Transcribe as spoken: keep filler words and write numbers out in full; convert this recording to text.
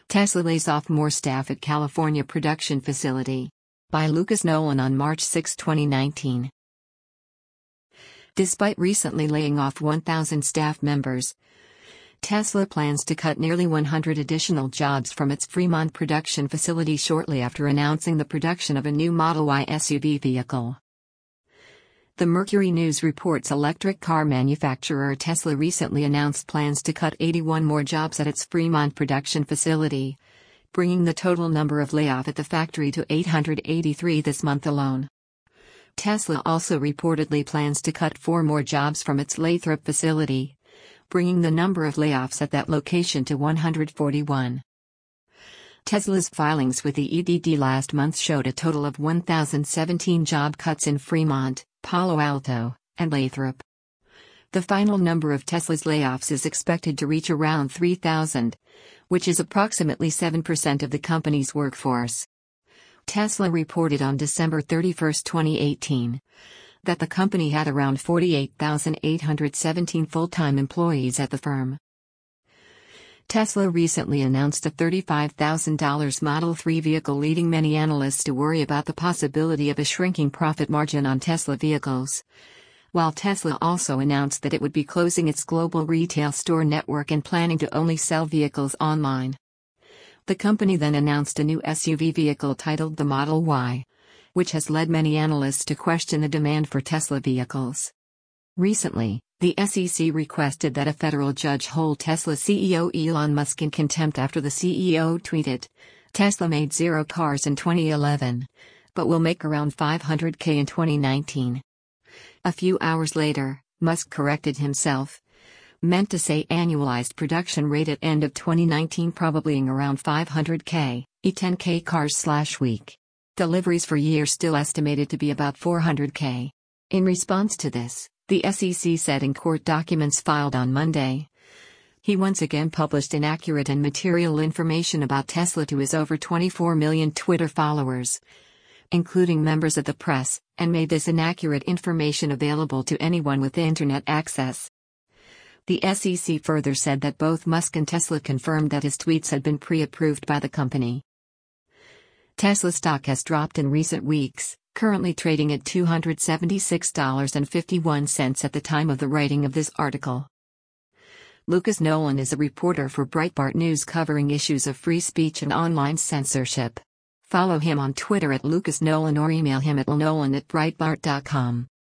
Tesla lays off more staff at California production facility. By Lucas Nolan on March sixth, twenty nineteen. Despite recently laying off one thousand staff members, Tesla plans to cut nearly one hundred additional jobs from its Fremont production facility shortly after announcing the production of a new Model Y S U V vehicle. The Mercury News reports electric car manufacturer Tesla recently announced plans to cut eighty-one more jobs at its Fremont production facility, bringing the total number of layoffs at the factory to eight hundred eighty-three this month alone. Tesla also reportedly plans to cut four more jobs from its Lathrop facility, bringing the number of layoffs at that location to one hundred forty-one. Tesla's filings with the E D D last month showed a total of one thousand seventeen job cuts in Fremont, Palo Alto, and Lathrop. The final number of Tesla's layoffs is expected to reach around three thousand, which is approximately seven percent of the company's workforce. Tesla reported on December thirty-first, twenty eighteen, that the company had around forty-eight thousand eight hundred seventeen full-time employees at the firm. Tesla recently announced a thirty-five thousand dollars Model three vehicle, leading many analysts to worry about the possibility of a shrinking profit margin on Tesla vehicles. While Tesla also announced that it would be closing its global retail store network and planning to only sell vehicles online. The company then announced a new S U V vehicle titled the Model Y, which has led many analysts to question the demand for Tesla vehicles. Recently, the S E C requested that a federal judge hold Tesla C E O Elon Musk in contempt after the C E O tweeted, "Tesla made zero cars in twenty eleven, but will make around five hundred thousand in twenty nineteen." A few hours later, Musk corrected himself, meant to say annualized production rate at end of twenty nineteen probably around five hundred thousand, e ten thousand cars slash week. Deliveries for year still estimated to be about four hundred thousand. In response to this, the S E C said in court documents filed on Monday, he once again published inaccurate and material information about Tesla to his over twenty-four million Twitter followers, including members of the press, and made this inaccurate information available to anyone with internet access. The S E C further said that both Musk and Tesla confirmed that his tweets had been pre-approved by the company. Tesla stock has dropped in recent weeks, currently trading at two hundred seventy-six dollars and fifty-one cents at the time of the writing of this article. Lucas Nolan is a reporter for Breitbart News covering issues of free speech and online censorship. Follow him on Twitter at Lucas Nolan or email him at nolan at breitbart dot com.